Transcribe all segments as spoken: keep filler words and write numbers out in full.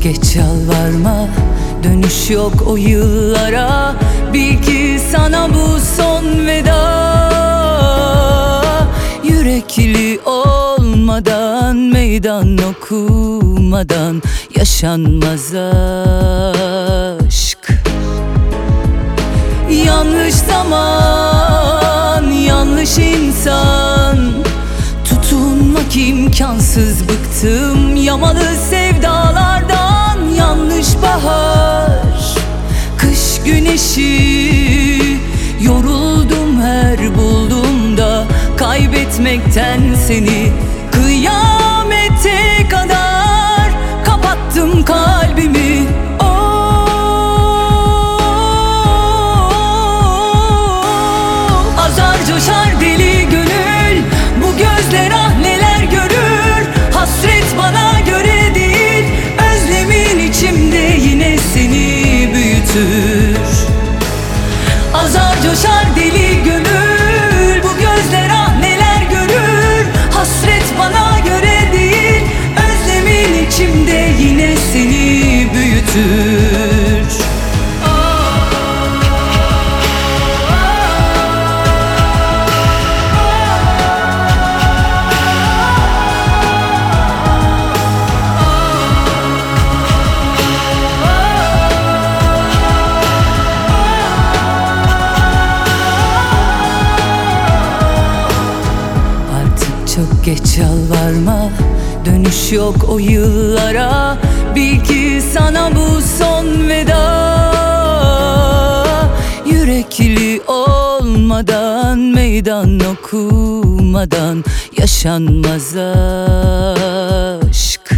geç yalvarma, dönüş yok o yıllara. Bil ki sana bu son veda. Yürekli olmadan, meydan okumadan yaşanmaz aşk. Yanlış zaman, yanlış insan, tutunmak imkansız, bıktım yamalı sevdalardan. Yanlış bahar, kış güneşi, yoruldum her bulduğumda kaybetmekten seni. Kıyamete kadar kapattım kalbimi. Azar coşar deli gönül, bu gözler ah neler görür. Hasret bana göre değil, özlemin içimde yine seni büyütür. Azar coşar deli gönül, bu gözler ah neler görür. Hasret bana göre değil, özlemin içimde yine seni büyütür. Çok geç yalvarma, dönüş yok o yıllara. Bil ki sana bu son veda. Yürekli olmadan, meydan okumadan yaşanmaz aşk.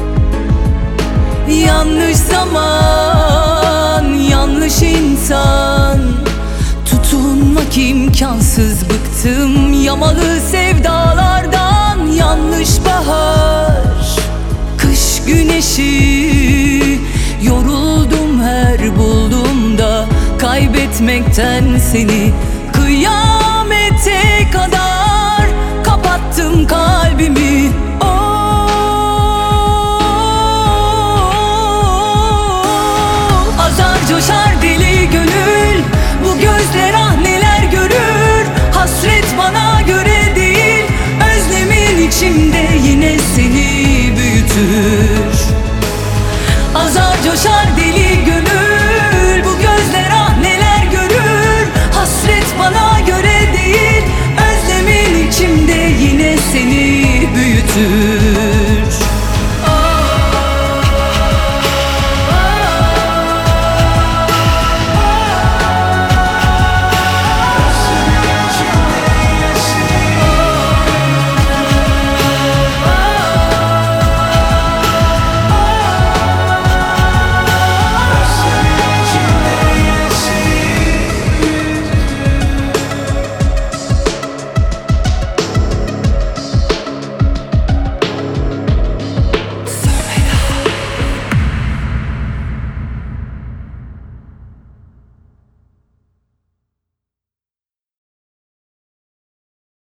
Yanlış zaman, yanlış insan, tutunmak imkansız, bıktım yamalı sevdalardan. Yanlış bahar, kış güneşi, yoruldum her bulduğumda kaybetmekten seni. Kıyamete kadar kapattım kalbimi. Oh, azar coşar deli